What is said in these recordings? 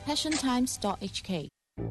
passiontimes.hk。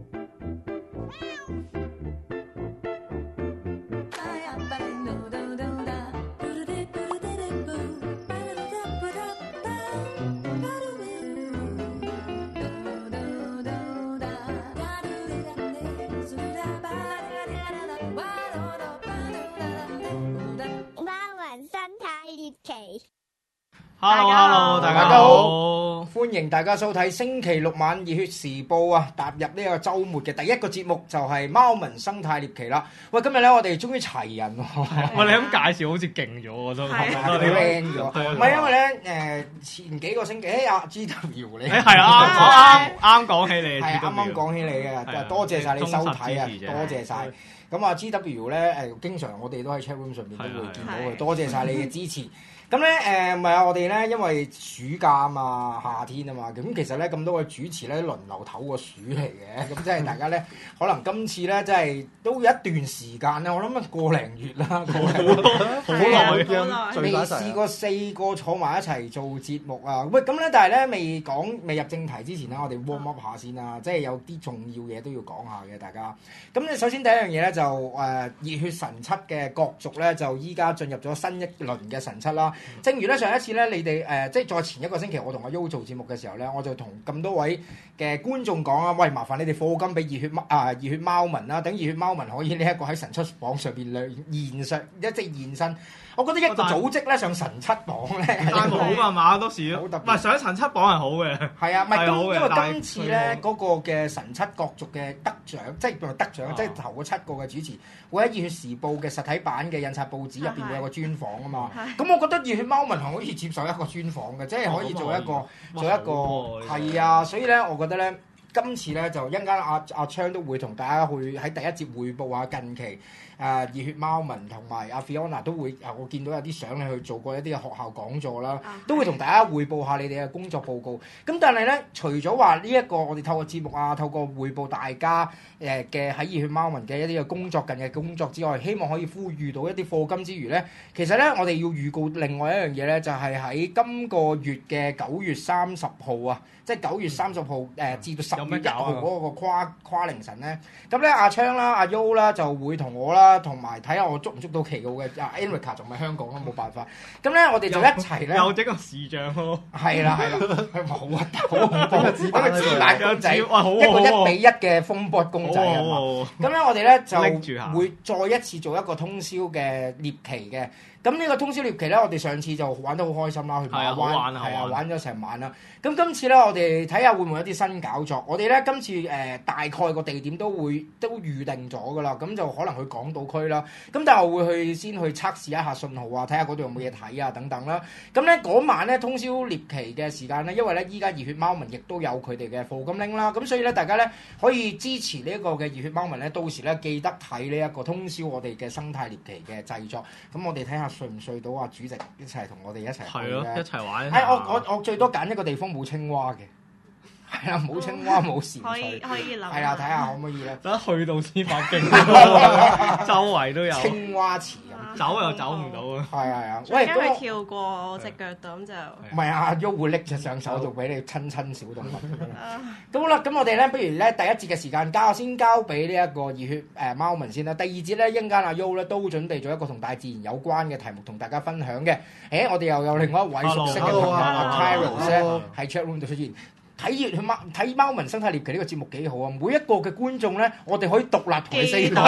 Hello， 大家好， 歡迎大家收睇星期六晚熱血時報啊！踏入呢個週末嘅第一個節目就係貓文生態獵奇啦。喂，今日咧我哋終於齊人喎！ 喂，你咁介紹好似勁咗我都， 我哋 friend 咗。唔係因為咧前幾個星期阿 GW 你係啊，啱講起你， 係啱講起你嘅，多謝晒你收睇啊，多謝晒。咁啊 GW 咧經常我哋都喺 chat room 上面都會見到佢，多謝晒你嘅支持。咁咧唔係啊，我哋咧因為暑假啊嘛，夏天啊嘛，咁其實咧咁多位主持咧輪流唞個暑嚟嘅，咁即係大家咧可能今次咧真係都有一段時間咧，我諗個零月啦，好耐，未試過4個坐埋一齊做節目啊！喂，咁咧但係咧未入正題之前咧，我哋 warm up 下先啦，即係有啲重要嘢都要講下嘅，大家。咁咧首先第一樣嘢咧就熱血神七嘅角逐咧，就依家進入咗新一輪嘅神七啦。正如咧上一次咧，你哋即係再前一個星期，我同阿 U 做節目嘅時候咧，我就同咁多位嘅觀眾講啊，喂，麻煩你哋課金俾熱血貓文啦，等熱血貓文可以呢一個喺神七榜上邊一直現身。我覺得一個組織咧上神七榜咧係好啊嘛，多時好特別。 唔係上神七榜係好嘅， 係啊，唔係因為今次咧嗰個嘅神七角逐嘅得獎，即係即係頭嗰7個嘅主持，會喺熱血時報嘅實體版嘅印刷報紙入邊會有個專訪啊嘛。咁我覺得熱血貓文係可以接受一個專訪嘅，即係可以做一個係啊，所以咧，我覺得咧。今次咧就一陣間阿昌都會同大家去喺第一節匯報下近期熱血貓文同埋阿 Fiona 都會我見到有啲相你去做過一啲嘅學校講座啦，都會同大家匯報下你哋嘅工作報告。咁但係咧，除咗話呢一個我哋透過節目啊，透過匯報大家嘅喺熱血貓文嘅一啲嘅近嘅工作之外，希望可以呼籲到一啲課金之餘咧，其實咧我哋要預告另外一樣嘢咧，就係喺今個月嘅9月30號啊，即係9月30號至到10月1號嗰個跨凌晨咧，咁咧阿昌啦、阿 U 啦就會同我啦，同埋睇下我捉唔捉到旗號嘅Erica 仲喺香港咯，冇辦法。咁咧我哋就一齊咧， 有整個視像咯， 係啦，佢好核突，好恐怖嘅紙板公仔，一個1比1嘅風波公仔啊嘛。咁咧我哋咧就會再一次做一個通宵嘅獵奇嘅。咁呢個通宵獵奇咧，我哋上次就玩得好開心啦，去馬灣玩咗成晚啦。咁今次咧，我哋睇下會唔會有啲新搞作。我哋咧今次大概個地點都預定咗噶啦，咁就可能去港島區啦。咁但係我會先去測試一下信號啊，睇下嗰度有冇嘢睇啊等等啦。咁咧嗰晚咧通宵獵奇嘅時間咧，因為咧依家熱血貓文亦都有佢哋嘅課金鈴啦，咁所以咧大家咧可以支持呢一個嘅熱血貓文咧，到時咧記得睇呢一個通宵我哋嘅生態獵奇嘅製作。咁我哋睇下睡唔睡到啊？主席一齊同我哋一齊去咧， 一齊玩。 我最多揀一個地方冇青蛙嘅，係啦，冇青蛙冇潛水， 可以諗。 係啦，睇下可唔可以咧？ 等去到先發勁，周圍都有青蛙池咁， 走又走唔到啊！ 係啊， 喂，咁佢跳過我隻腳度咁就唔係阿 U 會拎隻上手度俾你親小動物咁好啦，咁我哋咧不如咧第一節嘅時間先交俾呢一個熱血貓文先啦。第二節咧一陣間阿 U 咧都準備咗一個同大自然有關嘅題目同大家分享嘅。我哋又有另外一位熟悉嘅朋友阿 Kyros 咧喺 chat room 度出現。睇貓文生態獵奇呢個節目幾好啊！每一個嘅觀眾咧，我哋可以獨立同佢 say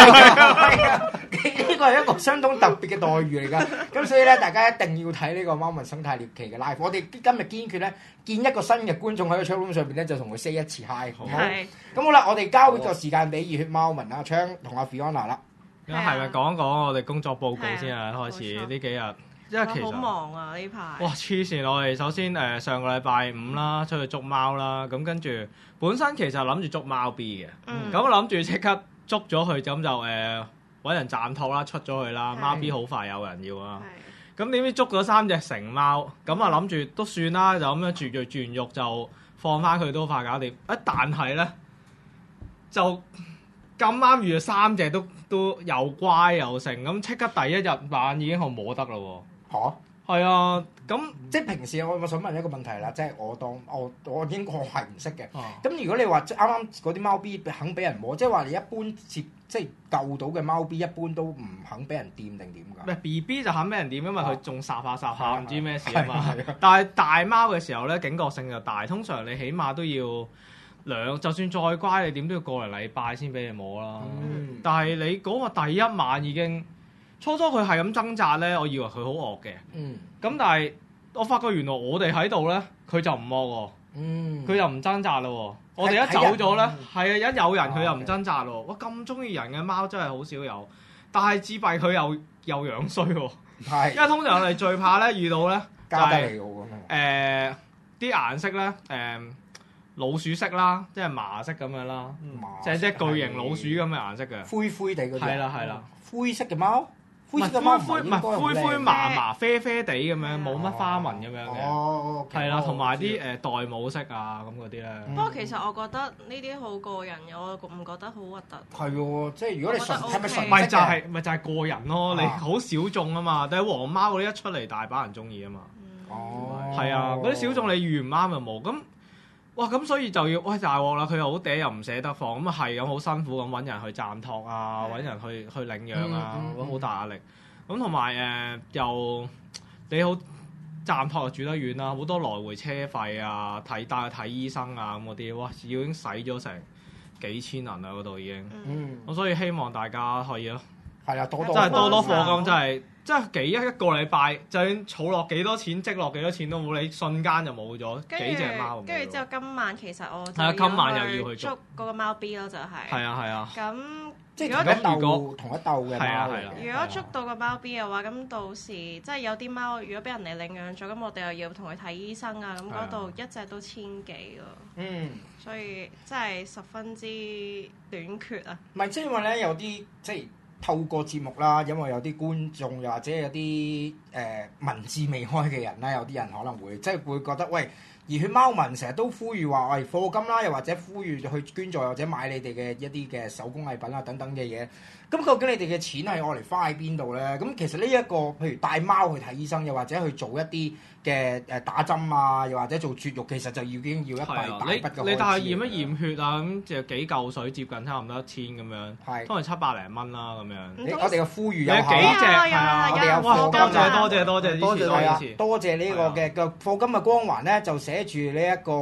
呢個係一個相當特別嘅待遇嚟㗎。咁所以咧，大家一定要睇呢個貓文生態獵奇嘅 live。我哋今日堅決咧見一個新嘅觀眾喺個 chat room 上邊咧，就同佢 say 一次 hi， 好唔好？咁好啦，我哋交呢個時間俾熱血貓文阿昌同阿 Fiona 啦。 咁係咪講我哋工作報告先啊？開始呢幾日。因為其實好忙啊呢排。 哇黐線！我哋首先上個禮拜5啦，出去捉貓啦，咁跟住本身其實諗住捉貓 B 嘅，咁我諗住即刻捉咗佢，咁就揾人暫託啦，出咗去啦，貓 B 好快有人要啊。咁點知捉咗3隻成貓，咁啊諗住都算啦，就咁樣絕完肉就放翻佢都快搞掂。但係咧就咁啱遇到3隻都又乖又成，咁即刻第一日晚已經好摸得啦喎。 嚇， 係啊， 咁即係平時我想問一個問題啦，即係我應該係唔識嘅。 哦咁如果你話啱啱嗰啲貓 B 肯俾人摸，即係話你一般即係救到嘅貓 B 一般都唔肯俾人掂定點㗎？ 咩 BB 就肯俾人掂，因為佢仲霎下唔知咩事啊嘛係。 但係大貓嘅時候咧，警覺性就大，通常你起碼都要就算再乖，你點都要過嚟禮拜先俾你摸啦。但係你嗰個第一晚已經初佢係咁掙扎咧，我以為佢好惡嘅。咁但係我發覺原來我哋喺度咧，佢就唔惡喎。佢又唔掙扎咯。我哋一走咗咧，係啊，一有人佢又唔掙扎咯。哇，咁中意人嘅貓真係好少有。但係自閉佢又樣衰喎。 係， 因為通常我哋最怕咧遇到咧就加得係嚟喎咁啲顏色咧老鼠色啦，即係麻色咁樣啦，即係巨型老鼠咁嘅顏色嘅。 灰灰地嗰啲。 係啦。 灰色嘅貓， 唔係灰麻啡啡地咁樣，冇乜花紋咁樣嘅。 哦， 係啦，同埋啲玳瑁色啊咁嗰啲咧。 不過其實我覺得呢啲好個人嘅，我唔覺得好核突。 係喎，即係如果你純係咪純咪就係個人咯，你好小眾啊嘛。但係黃貓嗰啲一出嚟，大把人中意啊嘛。 哦， 係啊，嗰啲小眾你遇唔啱就冇咁。哇！咁所以就要大鑊啦，佢又好嗲又唔捨得放，咁啊係咁好辛苦咁揾人去暫託啊，揾人去領養啊，咁好大壓力。咁同埋又你好暫託又住得遠啦，好多來回車費啊，帶佢睇醫生啊咁嗰啲，哇！已經使咗成幾千銀啦嗰度已經。咁所以希望大家可以咯， 係啊，真係多課金真係一個禮拜，就算儲落幾多錢，積落幾多錢都冇，你瞬間就冇咗幾隻貓。 跟住之後今晚其實我係啊，今晚又要去捉嗰個貓 B 咯，就係。 係啊。 咁即係如果同一竇嘅貓嚟嘅。 如果捉到個貓 B 嘅話，咁到時即係有啲貓，如果俾人哋領養咗，咁我哋又要同佢睇醫生啊，咁嗰度一隻都1000幾咯。所以真係十分之短缺啊！ 唔係，即係因為咧有啲即係。透過節目啦，因為有啲觀眾又或者有啲文字未開嘅人啦，有啲人可能會即係會覺得喂，熱血貓民成日都呼籲話喂課金啦，又或者呼籲去捐助或者買你哋嘅一啲嘅手工藝品啊等等嘅嘢。咁究竟你哋嘅錢係愛嚟花喺邊度咧？咁其實呢一個譬如帶貓去睇醫生，又或者去做一啲嘅打針啊，又或者做絕育，其實就已經要一筆大筆嘅開支。 你帶佢驗一驗血啊，咁就幾嚿水，接近差唔多1000咁樣， 係通常700零蚊啦咁樣。 我哋嘅呼籲有幾隻係啊， 我哋有課金多謝呢個嘅課金嘅光環咧，就寫住呢一個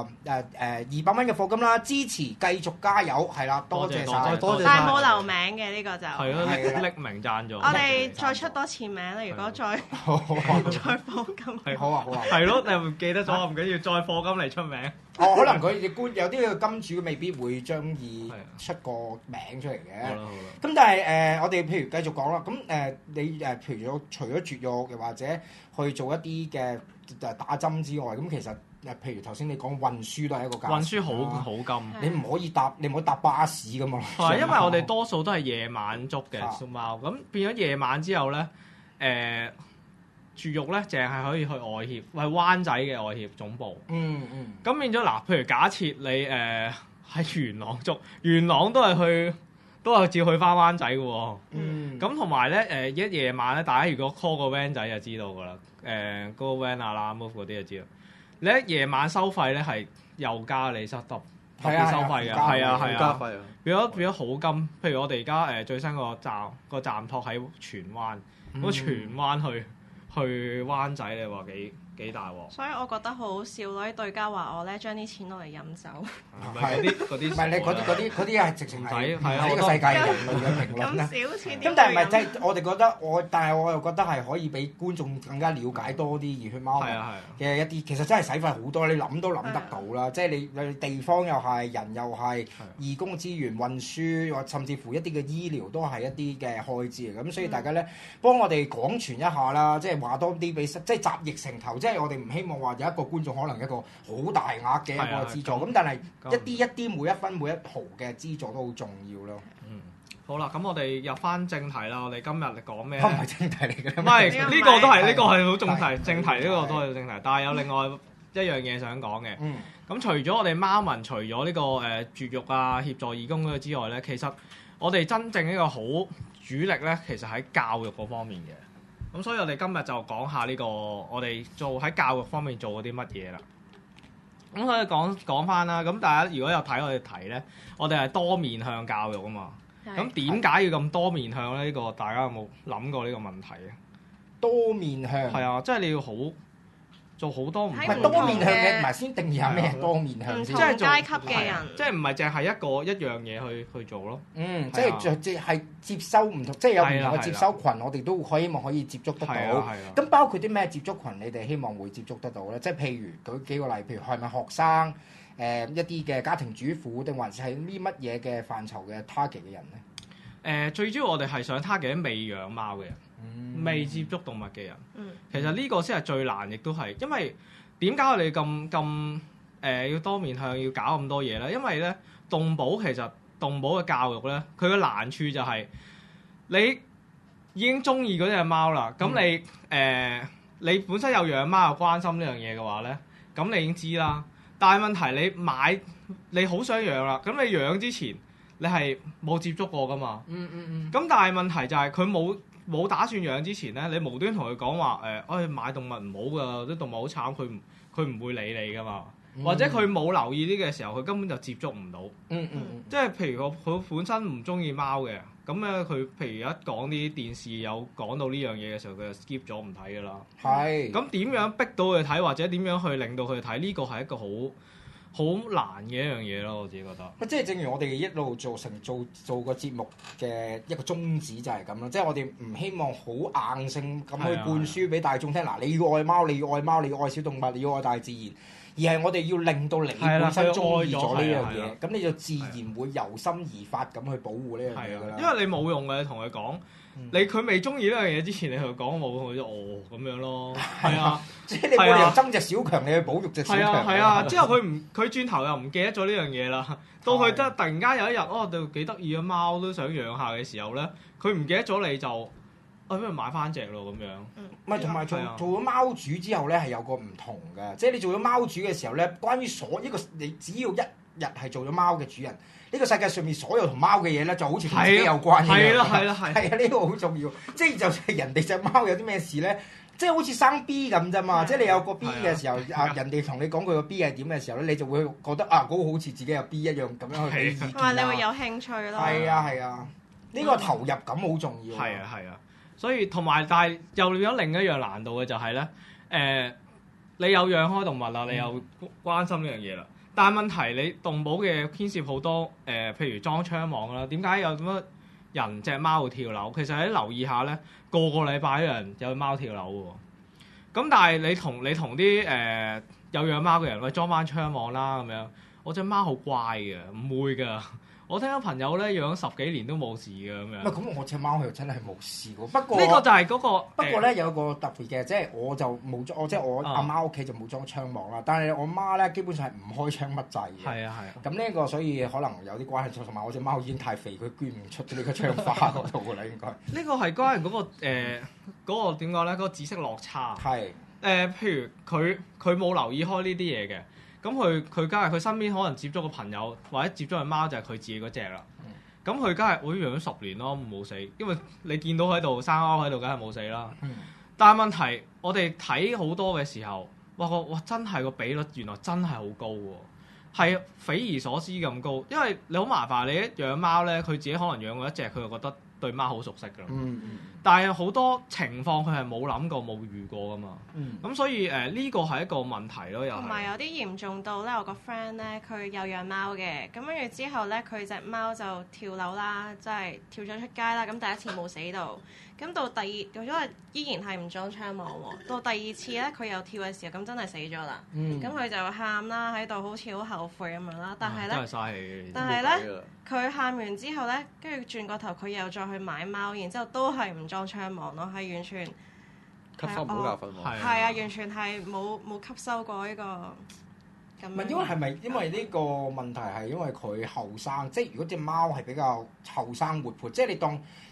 200蚊嘅課金啦，支持繼續加油，係啦，多謝晒，多謝。 但係冇留名嘅呢個就係咯，匿名贊助。 我哋再出多次名啦，如果再再課金。 好啊， 係咯，你唔記得咗唔緊要，再課金嚟出名。 可能佢哋有啲嘅金主未必會將意出個名出嚟嘅。咁但係我哋譬如繼續講啦，咁你譬如除咗絕育，又或者去做一啲嘅打針之外，咁其實譬如頭先你講運輸都係一個運輸好金， 你唔可以搭巴士噶嘛。 係因為我哋多數都係夜晚捉嘅小貓，咁變咗夜晚之後咧，絕育咧，淨係可以去外協，係灣仔嘅外協總部。咁變咗嗱，譬如假設你喺元朗捉，元朗都係照去翻灣仔嘅喎。咁同埋咧一夜晚咧，大家如果 call 個 van 仔就知道㗎啦。嗰個 van 啊啦 move 嗰啲就知道。你喺夜晚收費咧係又加你特別收費嘅，係啊， 加費啊， 變咗好金。譬如我哋而家最新個站托喺荃灣，嗰荃灣去灣仔，你話幾大鑊？ 所以我覺得好好笑咯！啲對家話我咧將啲錢攞嚟飲酒， 係嗰啲唔係你嗰啲係直情係呢個世界人類嘅評論啦。 咁少錢咁但係唔係即係我哋覺得但係我又覺得係可以俾觀眾更加了解多啲熱血貓嘅一啲，其實真係使費好多，你諗都諗得到啦。即係你地方又係人又係義工資源運輸，或甚至乎一啲嘅醫療都係一啲嘅開支嚟。咁所以大家咧幫我哋廣傳一下啦，即係話多啲俾即係集腋成裘，即係我哋唔希望話有一個觀眾可能一個好大額嘅一個資助，咁但係一啲每一分每一毫嘅資助都好重要咯。 好啦，咁我哋入翻正題啦。我哋今日講咩？ 唔係正題嚟嘅， 唔係呢個都係呢個係好正題，正題呢個都係正題。但係有另外一樣嘢想講嘅。咁除咗我哋貓民，除咗呢個絕育啊、協助義工嗰個之外咧，其實我哋真正一個好主力咧，其實喺教育嗰方面嘅。 咁所以我哋今日就講下呢個我哋做喺教育方面做過啲乜嘢啦。咁所以講翻啦，咁大家如果有睇我哋題咧，我哋係多面向教育啊嘛。咁點解要咁多面向咧？呢個大家有冇諗過呢個問題啊？ 多面向係啊，即係你要做好多唔同多面向嘅，唔係先定義下咩多面向先。 唔同階級嘅人， 即係唔係淨係一樣嘢去做咯。 即係接收唔同，即係有唔同嘅接收群，我哋都希望可以接觸得到。咁包括啲咩接觸群？你哋希望會接觸得到咧？即係譬如舉幾個例，譬如係咪學生？一啲嘅家庭主婦，定還是係啲乜嘢嘅範疇嘅 target 嘅人咧？ 最主要我哋係想 target 啲未養貓嘅人，未接觸動物嘅人。其實呢個先係最難，亦都係因為點解我哋咁要多面向，要搞咁多嘢咧？因為咧動保其實動保嘅教育咧，佢嘅難處就係你已經中意嗰隻貓啦，咁你本身有養貓又關心呢樣嘢嘅話咧，咁你已經知啦。但係問題你好想養啦，咁你養之前你係冇接觸過噶嘛？咁但係問題就係佢冇打算養之前咧，你無端同佢講話買動物唔好噶，啲動物好慘，佢唔會理你噶嘛。或者佢冇留意呢個時候，佢根本就接觸唔到。即係譬如佢本身唔中意貓嘅，咁咧佢譬如一講啲電視有講到呢樣嘢嘅時候，佢就 skip 咗唔睇噶啦。係。咁點樣逼到佢睇，或者點樣去令到佢睇？呢個係一個好難嘅一樣嘢咯，我自己覺得。 即係正如我哋一路做個節目嘅一個宗旨就係咁啦，即係我哋唔希望好硬性咁去灌輸俾大眾聽。嗱，你要愛貓，你要愛貓，你要愛小動物，你要愛大自然。而係我哋要令到你本身中意咗呢樣嘢，咁你就自然會由心而發咁去保護呢樣嘢㗎啦。 因為你冇用嘅，你同佢講，佢未中意呢樣嘢之前，你同佢講冇，佢就咁樣咯。係啊， 即係你冇理由憎隻小強，你去保育隻小強。 係啊，之後佢轉頭又唔記得咗呢樣嘢啦。到佢突然間有一日，就幾得意嘅貓都想養下嘅時候咧，佢唔記得咗你就。不如買翻隻咯咁樣。 唔係同埋做咗貓主之後咧，係有個唔同嘅。即係你做咗貓主嘅時候咧，關於你只要一日係做咗貓嘅主人，呢個世界上面所有同貓嘅嘢咧，就好似同自己有關嘅。係啊，呢個好重要。即係就算人哋隻貓有啲咩事咧，即係好似生 B 咁啫嘛。即係你有個 B 嘅時候，人哋同你講佢個 B 係點嘅時候咧，你就會覺得嗰個好似自己有 B 一樣咁樣去俾意見。 同埋你會有興趣咯。 係啊，呢個投入感好重要。 係啊。所以同埋，但係又有另一樣難度嘅就係咧，你有養開動物啦，你又關心呢樣嘢啦。但係問題你動保嘅牽涉好多譬如裝窗網啦，點解有咁多人隻貓會跳樓？其實你留意下咧，個禮拜有人有貓跳樓喎。咁但係你同啲有養貓嘅人，喂裝翻窗網啦咁樣，我隻貓好乖嘅，唔會㗎。我聽到朋友咧養咗10幾年都冇事嘅咁樣。 咁我隻貓又真係冇事喎。不過呢個就係嗰個。 不過咧有個特別嘅，即係我就冇裝，即係我阿媽屋企就冇裝窗網啦。但係我媽咧基本上係唔開窗乜滯嘅。係啊。咁呢個所以可能有啲關係，同埋我隻貓已經太肥，佢捐唔出呢個窗花嗰度啦，應該。呢個係關係嗰個點講咧？嗰個知識落差。係。譬如佢冇留意開呢啲嘢嘅。咁佢梗係佢身邊可能接觸個朋友或者接觸嘅貓就係佢自己嗰隻啦。咁佢梗係我養咗10年咯，冇死，因為你見到喺度生貓喺度，梗係冇死啦。但係問題我哋睇好多嘅時候，哇真係個比率原來真係好高喎，係匪夷所思咁高。因為你好麻煩，你一養貓咧，佢自己可能養過一隻，佢就覺得對貓好熟悉㗎啦。但係好多情況佢係冇諗過冇遇過㗎嘛。咁所以呢個係一個問題咯，又係。同埋有啲嚴重到咧，我個 friend 咧佢有養貓嘅，咁跟住之後咧佢隻貓就跳樓啦，即係跳咗出街啦。咁第一次冇死到，咁到因為依然係唔裝窗網喎。到第二次咧佢又跳嘅時候，咁真係死咗啦。咁佢就喊啦，喺度好似好後悔咁樣啦。但係咧，佢喊完之後咧，跟住轉個頭佢又再去買貓，然之後都係唔裝窗網咯，係完全吸收唔到教訓喎。 係啊，完全係冇吸收過呢個咁。 唔係因為係咪因為呢個問題係因為佢後生？即係如果隻貓係比較後生活潑，即係你當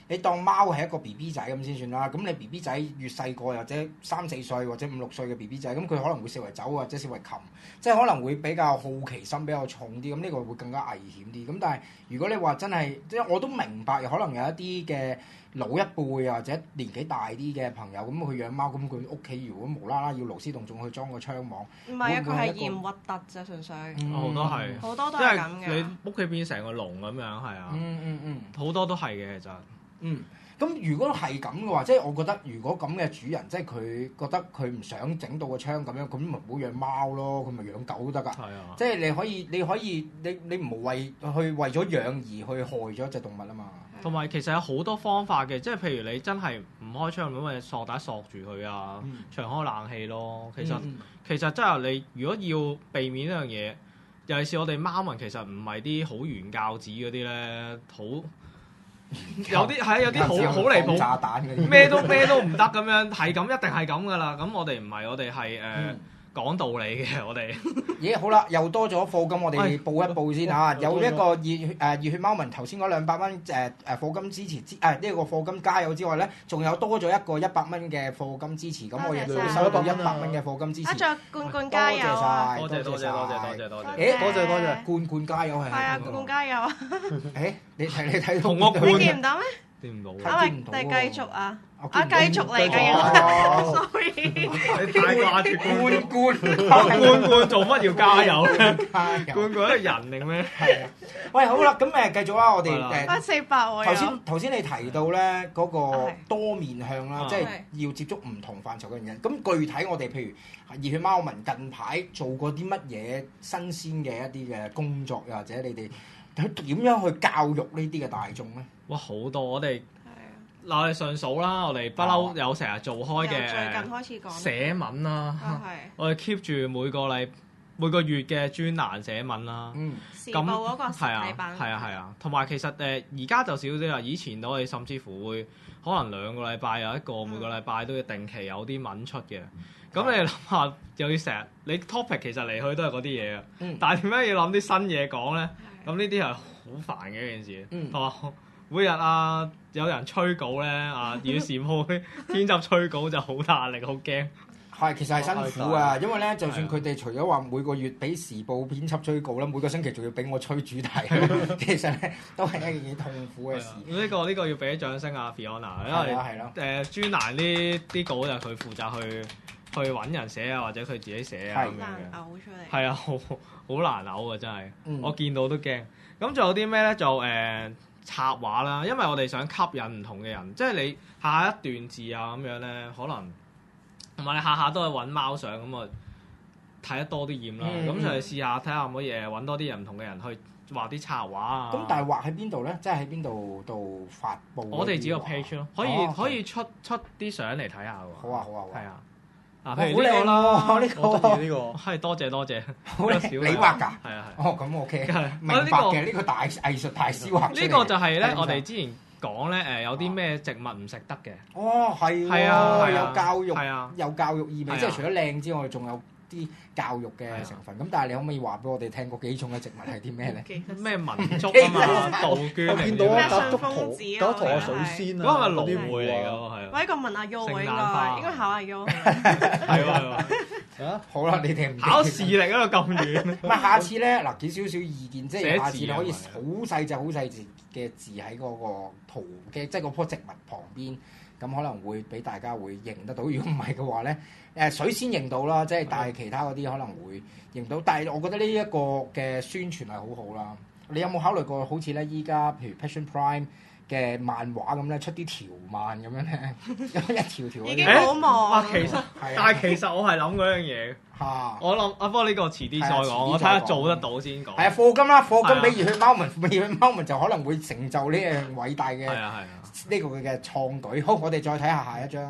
你當貓係一個 BB 仔咁先算啦。咁你 BB 仔越細個或者3、4歲或者5、6歲嘅 BB 仔，咁佢可能會視為走或者視為擒，即係可能會比較好奇心比較重啲，咁呢個會更加危險啲。咁但係如果你話真係，即係我都明白，可能有一啲嘅老一輩或者年紀大啲嘅朋友，咁佢養貓，咁佢屋企如果無啦啦要勞師動眾去裝個窗網， 唔係啊，佢係嫌核突啫，純粹。 好多係， 好多都係咁嘅。 你屋企變成個籠咁樣，係啊。好多都係嘅，其實。 咁如果係咁嘅話，即係我覺得，如果咁嘅主人，即係佢覺得佢唔想整到個窗咁樣，咁咪唔好養貓咯，佢咪養狗都得㗎。係啊。即係你唔好為咗養而去害咗一隻動物啊嘛。 同埋其實有好多方法嘅，即係譬如你真係唔開窗咁，咪索帶索住佢啊，長開冷氣咯。其實真係你如果要避免呢樣嘢，尤其是我哋貓民其實唔係啲好原教旨嗰啲咧，好有啲好離譜， 炸彈嗰啲咩都唔得咁樣，係咁一定係咁噶啦。咁我哋唔係，我哋係講道理嘅，我哋。 咦，好啦，又多咗課金，我哋報一報先嚇。有一個熱血貓民頭先嗰200蚊課金支持呢個課金加油之外咧，仲有多咗一個100蚊嘅課金支持。咁我亦都收到100蚊嘅課金支持。 仲有罐加油啊！ 多謝。 多謝。 誒，多謝。罐加油係。 係啊，罐加油啊！ 誒，你睇同我罐見唔到咩？ 見唔到。 定繼續啊！繼續嚟嘅，sorry。 你太掛住罐做乜要加油咧？罐係人定咩？ 係啊。喂，好啦，咁繼續啦，我哋 400喎。 頭先你提到咧嗰個多面向啦，即係要接觸唔同範疇嘅人。咁具體我哋譬如熱血貓民近排做過啲乜嘢新鮮嘅一啲嘅工作，又或者你哋點樣去教育呢啲嘅大眾咧？ 哇，好多我哋。嗱，我哋順數啦，我哋不嬲有成日做開嘅， 最近開始講寫文啦，我哋 keep 住每個月嘅專欄寫文啦。 時報嗰個實體版係啊，同埋其實而家就少啲啦。以前我哋甚至乎會可能2個禮拜有一個，每個禮拜都要定期有啲文出嘅。咁你諗下，又要成日你 topic 其實嚟去都係嗰啲嘢啊。但係點解要諗啲新嘢講咧？咁呢啲係好煩嘅一件事，同埋每日有人催稿咧與時鋪編輯催稿就好大壓力，好驚。 係，其實係辛苦啊，因為咧，就算佢哋除咗話每個月俾時報編輯催稿啦，每個星期仲要俾我催主題，其實咧都係一件幾痛苦嘅事。 呢個要俾掌聲啊 Fiona，因為專欄呢啲稿就佢負責去揾人寫啊，或者佢自己寫啊咁樣嘅。 難嘔出嚟。 係啊，好難嘔啊，真係。我見到都驚。咁仲有啲咩咧？就插畫啦，因為我哋想吸引唔同嘅人，即係你下一段字啊咁樣咧，可能同埋你下下都係揾貓相咁啊，睇得多啲厭啦。咁就係試下睇下可唔可以揾多啲人唔同嘅人去畫啲插畫啊。 咁但係畫喺邊度咧？即係喺邊度發布？ 我哋自己個 page 咯，可以出啲相嚟睇下喎。 好啊， 係啊。 譬如呢個啦，呢個係多謝， 好靚，你畫㗎？ 係啊。 哦，咁 OK，明白嘅。呢個大藝術大師畫出嚟。 呢個就係咧，我哋之前講咧有啲咩植物唔食得嘅。 哦，係喎，有教育，有教育意味，即係除咗靚之外，仲有啲教育嘅成分。咁但係你可唔可以話俾我哋聽嗰幾種嘅植物係啲咩咧？ 咩文竹啊嘛，杜鵑。 我見到一雙粒峰子啊， 有一坨水仙啊， 嗰個係蘆薈嚟㗎喎，係。 喂，呢個問阿 U 應該考阿 U。 係喎。 好啦，你哋唔考視力嗰度咁遠。 唔係，下次咧嗱，幾少少意見，即係下次你可以好細隻嘅字喺嗰個圖嘅，即係嗰棵植物旁邊，咁可能會俾大家會認得到。如果唔係嘅話咧，水仙認到啦，即係但係其他嗰啲可能會認到。但係我覺得呢一個嘅宣傳係好好啦。你有冇考慮過好似咧依家譬如 Passion Prime嘅漫畫咁咧，出啲條漫咁樣咧，一條已經好忙。 但係其實我係諗嗰樣嘢。我諗不過呢個遲啲再講，我睇下做得到先講。 係啊，課金啦，課金俾熱血貓民，熱血貓民就可能會成就呢樣偉大嘅呢個嘅創舉。好，我哋再睇下一張。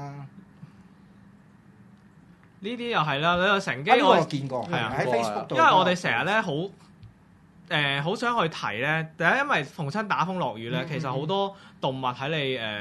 呢啲又係啦，呢個乘機我見過，喺 Facebook 度。 因為我哋成日咧好想去提咧，第一因為逢親打風落雨咧，其實好多動物喺你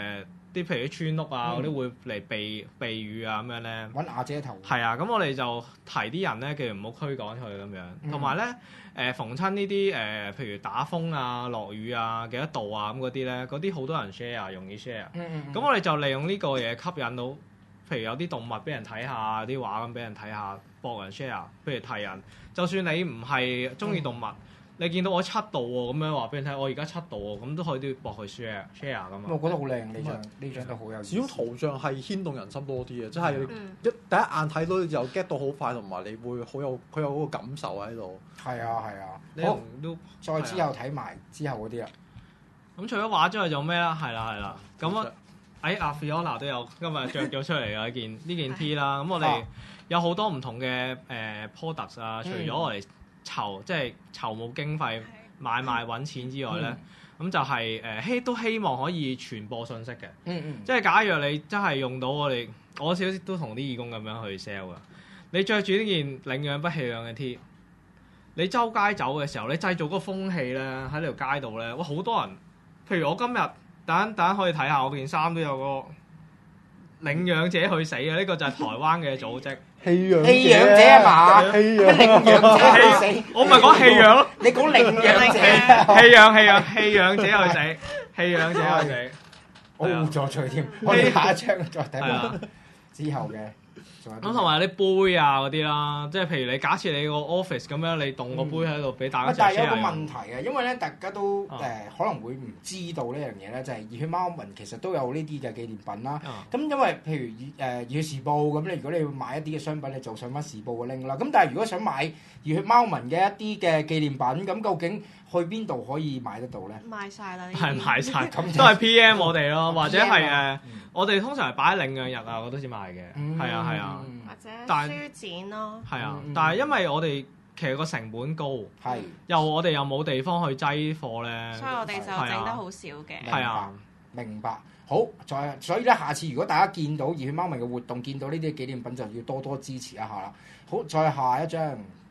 啲譬如啲村屋啊嗰啲會嚟避雨啊咁樣咧， 揾瓦遮頭。 係啊，咁我哋就提啲人咧，叫唔好驅趕佢咁樣，同埋咧逢親呢啲譬如打風啊、落雨啊、幾多度啊咁嗰啲咧，嗰啲好多人 share， 容易 share。咁我哋就利用呢個嘢吸引到，譬如有啲動物俾人睇下，啲畫咁俾人睇下，博人 share。譬如提人，就算你唔係中意動物。你見到我7度喎，咁樣話俾你睇，我而家7度喎，咁都可以都駁去 share 噶嘛。 我覺得好靚呢張都好有意思。 始終圖像係牽動人心多啲嘅，即係第一眼睇到就 get 到好快，同埋你會佢有嗰個感受喺度。 係啊。 好，都再之後睇埋之後嗰啲啦。 咁除咗畫之外，仲有咩啦？係啦。咁阿 Fiona 都有今日着咗出嚟嘅呢件 T 啦。咁我哋有好多唔同嘅products 啊，除咗我哋即係籌募經費買賣揾錢之外咧，咁就係都希望可以傳播信息嘅。即係假如你真係用到我少少都同啲義工咁樣去 sell 㗎。你着住呢件領養不棄養嘅 T， 你周街走嘅時候，你製造嗰個風氣咧喺條街度咧，哇！好多人，譬如我今日等陣可以睇下我件衫都有個領養者去死嘅，呢個就係台灣嘅組織。 棄養者啊嘛，領養者去死， 我唔係講棄養咯， 你講領養者， 棄養者去死，棄養者去死， 我誤咗罪添。我哋下一張再睇下之後嘅。 咁同埋啲杯啊嗰啲啦，即係譬如你假設你個 office 咁樣，你凍個杯喺度俾大家 share。 但係有個問題嘅，因為咧大家都可能會唔知道呢樣嘢咧，就係熱血貓民其實都有呢啲嘅紀念品啦。咁因為譬如熱血時報咁，你如果你要買一啲嘅商品，你就上翻時報嘅 link 啦。咁但係如果想買熱血貓民嘅一啲嘅紀念品，咁究竟去邊度可以買得到咧？ 賣晒啦， 係賣晒，都係 PM 我哋咯，或者係我哋通常係擺喺領養日啊嗰度先賣嘅，係啊。 或者書展咯， 係啊，但係因為我哋其實個成本高，我哋又冇地方去擠貨咧， 所以我哋就整得好少嘅。 係啊， 明白。好，所以咧，下次如果大家見到熱血貓民嘅活動，見到呢啲紀念品，就要多多支持一下啦。好，再下一張。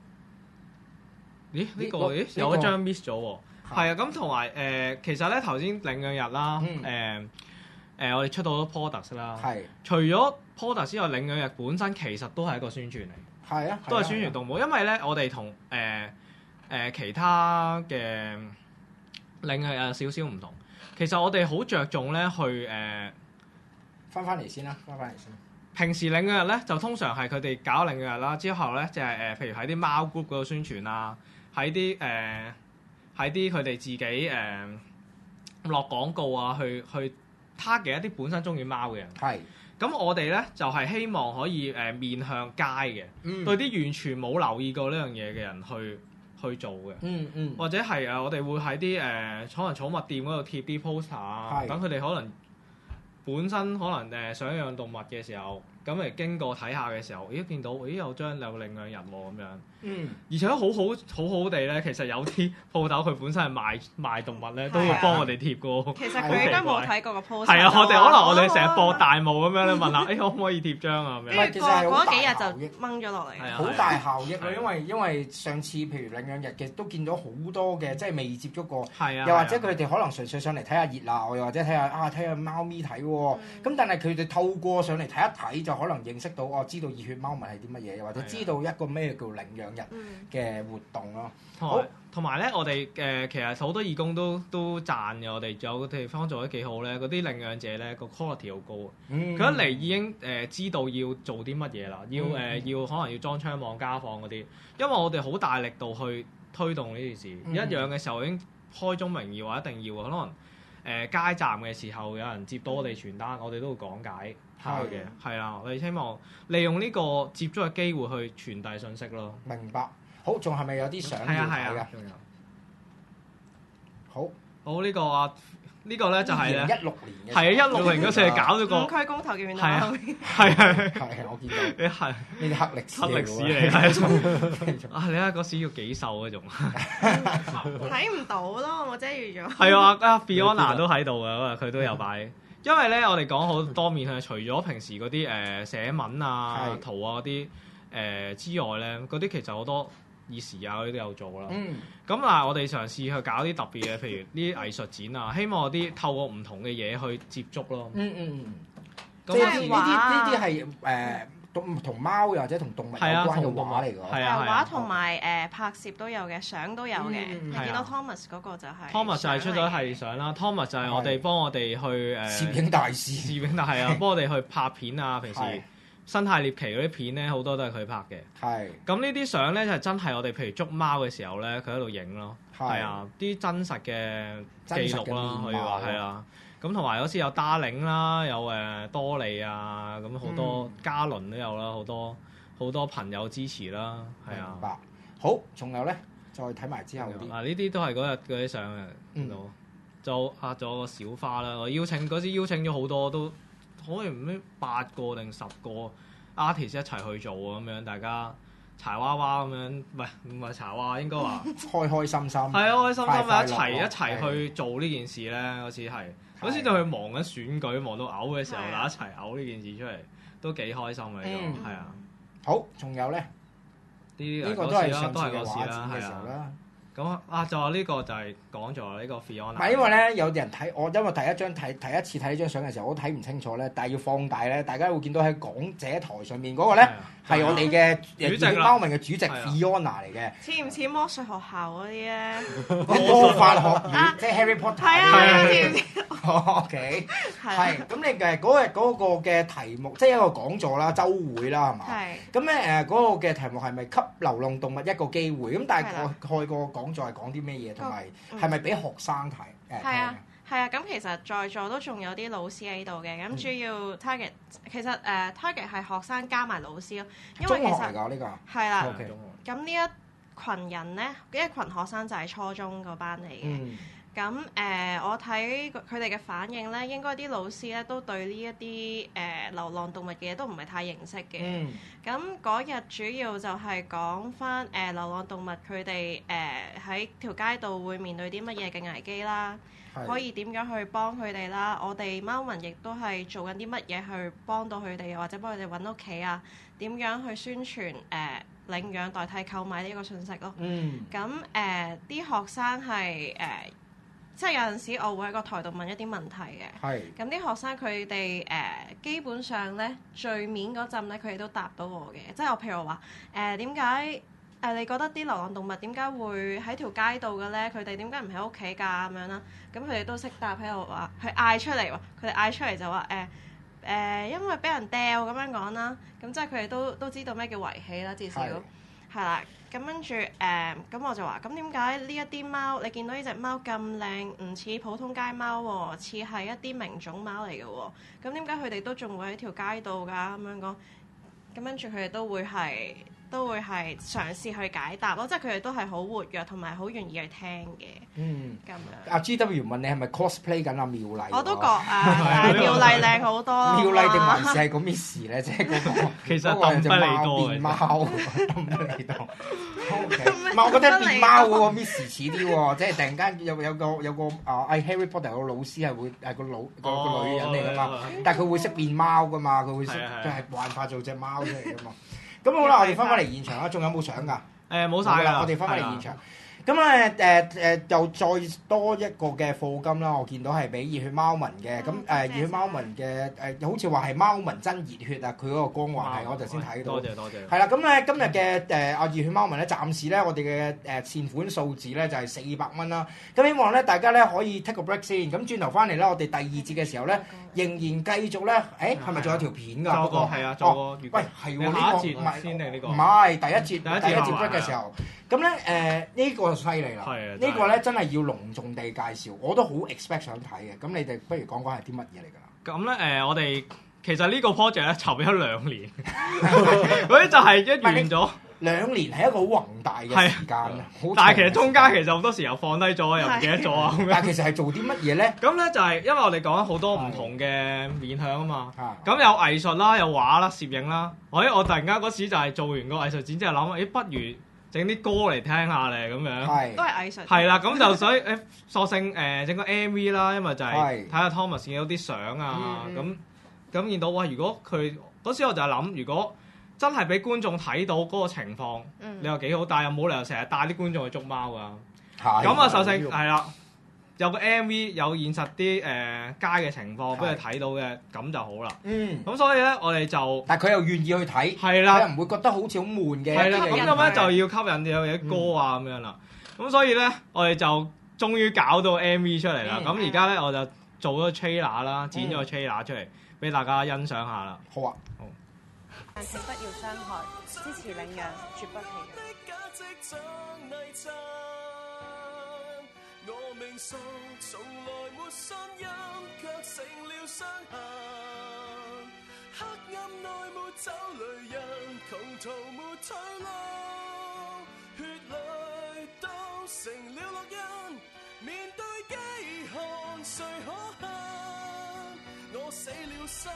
咦？有一張 miss 咗喎。係啊，咁同埋其實咧頭先領養日啦，我哋出到好多 products 啦。除咗 products 之外，領養日本身其實都係一個宣傳嚟。係啊，都係宣傳動物。因為咧，我哋同其他嘅領養日有少少唔同。其實我哋好着重咧去翻嚟先啦。 平時領養日咧就通常係佢哋搞領養日啦，之後咧就係譬如喺啲貓 group 嗰度宣傳啊，喺啲佢哋自己落廣告啊，去 target 一啲本身中意貓嘅人。咁我哋咧就係希望可以面向街嘅，對啲完全冇留意過呢樣嘢嘅人去做嘅。或者係我哋會喺啲可能寵物店嗰度貼啲 poster 啊，等佢哋可能本身可能想養動物嘅時候，咁嚟經過睇下嘅時候，見到有張有領養人喎咁樣。而且好好地咧，其實有啲鋪頭佢本身係賣動物咧，都會幫我哋貼過。 其實佢應該冇睇過個 post。 係啊，我哋成日播大霧咁樣咧，問下可唔可以貼張啊咁樣。 其實係嗰幾日就掹咗落嚟。 好大效益啊！因為上次譬如領養日嘅都見到好多嘅，即係未接觸過，又或者佢哋可能純粹上嚟睇下熱鬧，又或者睇下貓咪睇喎。咁但係佢哋透過上嚟睇一睇，就可能認識到知道熱血貓民係啲乜嘢，或者知道一個咩叫領養日嘅活動咯。 同埋咧，我哋其實好多義工都讚嘅，我哋有個地方做得幾好咧。嗰啲領養者咧個 quality 好高，佢一嚟已經知道要做啲乜嘢啦，要可能要裝窗網家訪嗰啲，因為我哋好大力度去推動呢件事。一養嘅時候已經開宗明義話一定要，可能街站嘅時候有人接到我哋傳單，我哋都會講解下嘅。係啊，我哋希望利用呢個接觸嘅機會去傳遞信息咯。 明白。好，仲係咪有啲相要睇㗎？ 好呢個呢個咧就係咧 2016年嘅。 係啊，2016年嗰時係搞咗個 5區公投嘅面係我見到呢啲黑歷史嚟係你睇嗰時要幾瘦嗰種睇唔到咯，我真係預咗。 係啊，Fiona 都喺度啊，佢都有擺。因為咧，我哋講好多面向，除咗平時嗰啲寫文啊、圖啊嗰啲之外咧，嗰啲其實好多兒時啊嗰啲都有做啦。咁嗱，我哋嘗試去搞啲特別嘅，譬如呢啲藝術展啊，希望啲透過唔同嘅嘢去接觸咯。 即係呢啲係同貓或者同動物有關嘅畫嚟㗎。 畫同埋拍攝都有嘅，相都有嘅。你見到 Thomas 嗰個就係 Thomas 就係出咗系列相啦。Thomas 就係幫我哋去攝影大師， 攝影係啊，幫我哋去拍片啊。平時生態獵奇嗰啲片咧，好多都係佢拍嘅。係。咁呢啲相咧就係真係我哋譬如捉貓嘅時候咧，佢喺度影咯。係啊，啲真實嘅記錄啦，可以話係啊。咁同埋嗰次有 Darling 啦，有多利啊，咁好多嘉倫都有啦，好多朋友支持啦，係啊。明白。 好，仲有咧，再睇埋之後啲。 呢啲都係嗰日嗰啲相啊，見到就拍咗個小花啦。我嗰時邀請咗好多，都可能唔知8個定10個 artist 一齊去做咁樣，大家柴娃娃咁樣，唔係柴娃，應該話開開心心。係啊，開開心心一齊去做呢件事咧，嗰次係。嗰時就去忙緊選舉，忙到嘔嘅時候，大家一齊嘔呢件事出嚟，都幾開心嘅。係啊。好，仲有咧？呢個都係上次嘅畫展嘅時候啦。咁就話呢個就係講咗呢個 Fiona。唔係因為咧，有人睇我，因為第一次睇呢張相嘅時候，我都睇唔清楚咧。但係要放大咧，大家會見到喺講者台上面嗰個咧，係我哋嘅主席貓民嘅主席 Fiona 嚟嘅。 似唔似魔術學校嗰啲咧？ 魔法學院即係 Harry Potter。 係啊，似唔似 ？OK，係咁你嘅嗰日嗰個嘅題目，即係一個講座啦、週會啦，係嘛？係。咁咧嗰個嘅題目係咪給流浪動物一個機會？咁大概個講座係講啲咩嘢，同埋係咪俾學生睇？ 係啊，係啊。咁其實在座都仲有啲老師喺度嘅。咁主要 target 其實target 係學生加埋老師咯。因為其實呢個係啦。咁呢一群人咧，呢一群學生就係初中嗰班嚟嘅。咁我睇佢哋嘅反應咧，應該啲老師咧都對呢一啲流浪動物嘅嘢都唔係太認識嘅。咁嗰日主要就係講翻流浪動物佢哋喺條街度會面對啲乜嘢嘅危機啦，可以點樣去幫佢哋啦。我哋貓民亦都係做緊啲乜嘢去幫到佢哋，或者幫佢哋揾屋企啊？點樣去宣傳領養代替購買呢個信息咯？咁啲學生係即係有陣時，我會喺個台度問一啲問題嘅。咁啲學生佢哋基本上咧，最面嗰陣咧，佢哋都答到我嘅。即係我譬如話點解你覺得啲流浪動物點解會喺條街度嘅咧？佢哋點解唔喺屋企㗎咁樣啦？咁佢哋都識答喺度話，佢嗌出嚟喎。佢哋嗌出嚟就話因為俾人掉咁樣講啦。咁即係佢哋都知道咩叫遺棄啦，至少係啦。咁跟住咁我就話：咁點解呢一啲貓，你見到呢隻貓咁靚，唔似普通街貓喎，似係一啲名種貓嚟嘅喎？咁點解佢哋都仲會喺條街度㗎？咁樣講，咁跟住佢哋都會係嘗試去解答咯，即係佢哋都係好活躍同埋好願意去聽嘅。咁樣。阿 GW 問你係咪 cosplay 緊阿妙麗？ 我都覺啊，妙麗靚好多。 妙麗定還是係個 Miss 咧？即係嗰個。 其實鄧不利多變貓，鄧不利多。唔係，我覺得變貓嗰個 Miss 似啲喎，即係突然間有個Harry Potter 個老師係會係個女人嚟㗎嘛，但係佢會識變貓㗎嘛，佢會識即係幻化做隻貓出嚟㗎嘛。咁好啦，我哋翻返嚟現場啦，仲有冇相㗎？ 冇晒啦， 我哋翻返嚟現場。咁又再多一個嘅課金啦，我見到係俾熱血貓民嘅。咁熱血貓民嘅好似話係貓民真熱血啊！佢嗰個光環係我頭先睇到。多謝。係啦，咁咧今日嘅熱血貓民咧，暫時咧我哋嘅善款數字咧就係400蚊啦。咁希望咧大家咧可以 take 個 break 先。咁轉頭翻嚟咧，我哋第二節嘅時候咧，仍然繼續咧。係咪仲有條片㗎？ 做過係啊，做過。喂， 係喎，呢個唔係先定呢個？唔係第一節 break 嘅時候。咁咧呢個犀利啦，呢個咧真係要隆重地介紹，我都好 expect 想睇嘅。咁你哋不如講講係啲乜嘢嚟㗎啦？ 咁咧我哋其實呢個 project 咧籌備咗2年，嗰啲就係一完咗。 2年係一個好宏大嘅時間， 但係其實中間其實好多時候放低咗，又唔記得咗啊。 但係其實係做啲乜嘢咧？ 咁咧就係因為我哋講咗好多唔同嘅面向啊嘛。咁有藝術啦，有畫啦，攝影啦。我突然間嗰時就係做完個藝術展之後諗，不如整啲歌嚟聽下咧，咁樣都係藝術。 係啦，咁就所以索性整個 MV 啦，因為就係睇下 Thomas 見到啲相啊，咁見到哇！如果佢嗰時我就係諗，如果真係俾觀眾睇到嗰個情況，你話幾好，但係又冇理由成日帶啲觀眾去捉貓㗎。咁啊，首先係啦，有個 MV 有現實啲街嘅情況俾佢睇到嘅，咁就好啦。咁所以咧，我哋就但係佢又願意去睇，係啦，佢又唔會覺得好似好悶嘅。係啦，咁咧就要吸引有啲歌啊咁樣啦。咁所以咧，我哋就終於搞到 MV 出嚟啦。咁而家咧，我就做咗個 trailer 啦，剪咗個 trailer 出嚟俾大家欣賞下啦。好啊，好。 但請不要傷害，支持領養，絕不棄養。我命數從來沒信任，卻成了傷痕。黑暗內沒走淚人，窮途沒退路，血淚都成了烙印。面對飢寒，誰可恨？我死了心。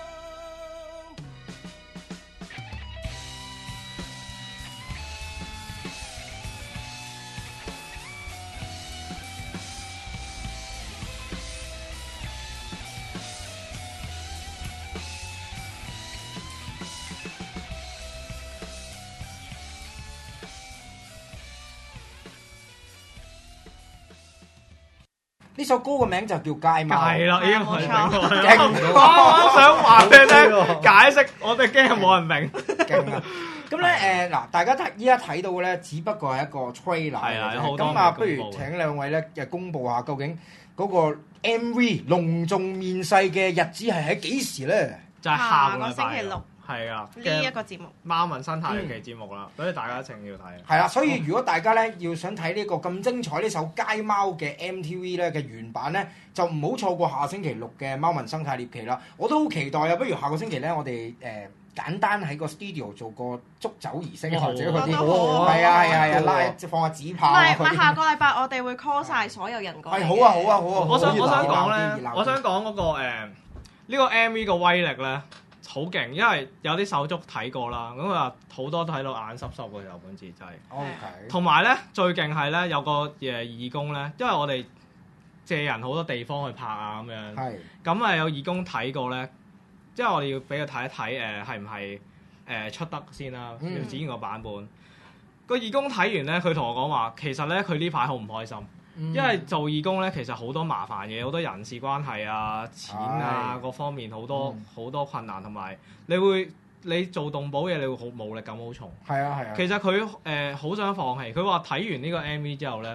呢首歌嘅名就叫街貓， 係啦，已經係勁。 我想話俾你聽，解釋我哋驚冇人明。 勁啊！咁咧嗱，大家依家睇到嘅咧，只不過係一個 trailer 嚟嘅。咁啊，不如請兩位咧就公佈下究竟嗰個 MV 隆重面世嘅日子係喺幾時咧？ 就係下個星期六。 係啊， 呢一個節目貓民生態期節目啦，所以大家一定要睇。 係啦，所以如果大家咧要想睇呢個咁精彩呢首街貓嘅 MTV 咧嘅原版咧，就唔好錯過下星期六嘅貓民生態獵奇啦。我都好期待啊！不如下個星期咧，我哋簡單喺個 studio 做個捉走儀式或者嗰啲，係啊，拉放下紙炮。 唔係下個禮拜我哋會 call 晒所有人過嚟。 係好啊！ 我想講咧，我想講嗰個呢個 MV 個威力咧。好勁，因為有啲手足睇過啦，咁啊好多都睇到眼濕濕嘅有本字真係。 OK。同埋咧最勁係咧有個義工咧，因為我哋借人好多地方去拍啊咁樣。係。咁啊有義工睇過咧，即係我哋要俾佢睇一睇係唔係出得先啦，要剪個版本。個義工睇完咧，佢同我講話，其實咧佢呢排好唔開心。因為做義工咧，其實好多麻煩嘢，好多人事關係啊、錢啊各方面好多困難，同埋你做動保嘢，你會好無力感好重。係啊。其實佢好想放棄，佢話睇完呢個 MV 之後咧，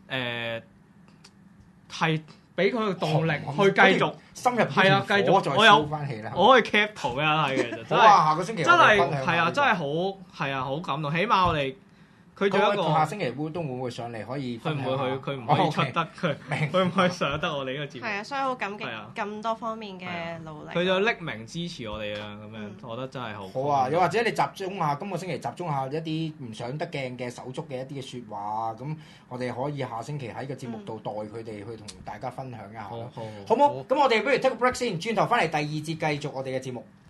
係俾佢個動力去繼續深入係啊，繼續我有翻氣啦。我可以 cap 圖俾大家睇嘅，就真係下個星期真係係啊，真係好感動。起碼我哋。佢仲有一個下星期都會唔會上嚟可以？佢唔會去，佢唔可以出得佢唔可以上得我哋呢個節目。係啊，所以好感激咁多方面嘅努力。佢就匿名支持我哋啊，咁樣我覺得真係好。好啊，又或者你集中下今個星期集中下一啲唔上得鏡嘅手足嘅一啲嘅説話啊，咁我哋可以下星期喺個節目度代佢哋去同大家分享一下。好唔好？咁我哋不如 take a break 先，轉頭翻嚟第二節繼續我哋嘅節目。